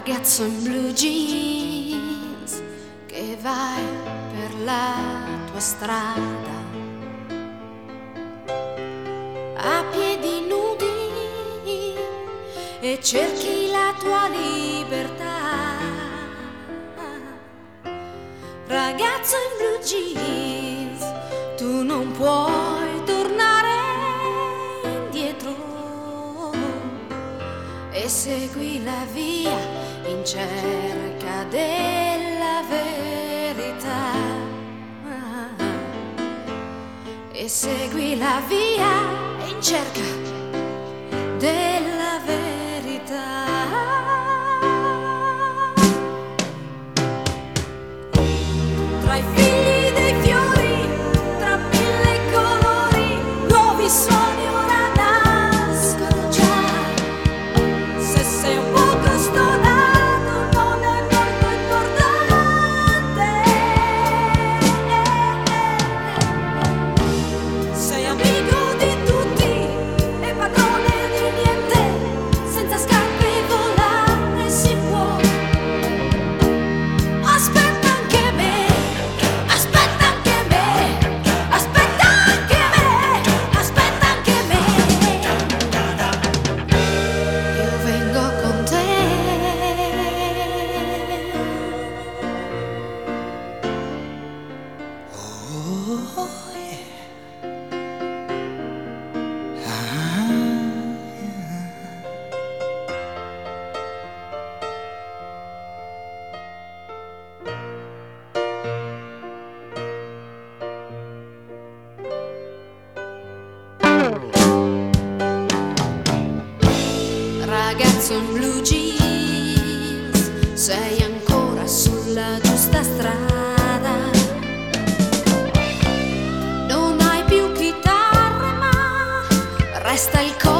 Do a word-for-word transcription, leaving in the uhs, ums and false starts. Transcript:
Ragazzo in blue jeans che vai per la tua strada a piedi nudi e cerchi la tua libertà. Ragazzo in blue jeans, tu non puoi tornare indietro e segui la via in cerca della verità. E segui la via in cerca della verità. Tra i figli dei fiori, tra mille colori, nuovi suoni ora nascono già. Se sei un poco stonato non è molto importante. Sei amico di tutti e padrone di niente, senza scarpe volare si può. Aspetta anche me, aspetta anche me, aspetta anche me, aspetta anche me. Io vengo con te. Oh, yeah. Ah, yeah. Ragazzo in blue jeans, sei ancora sulla giusta strada. Non hai più chitarre ma resta il coro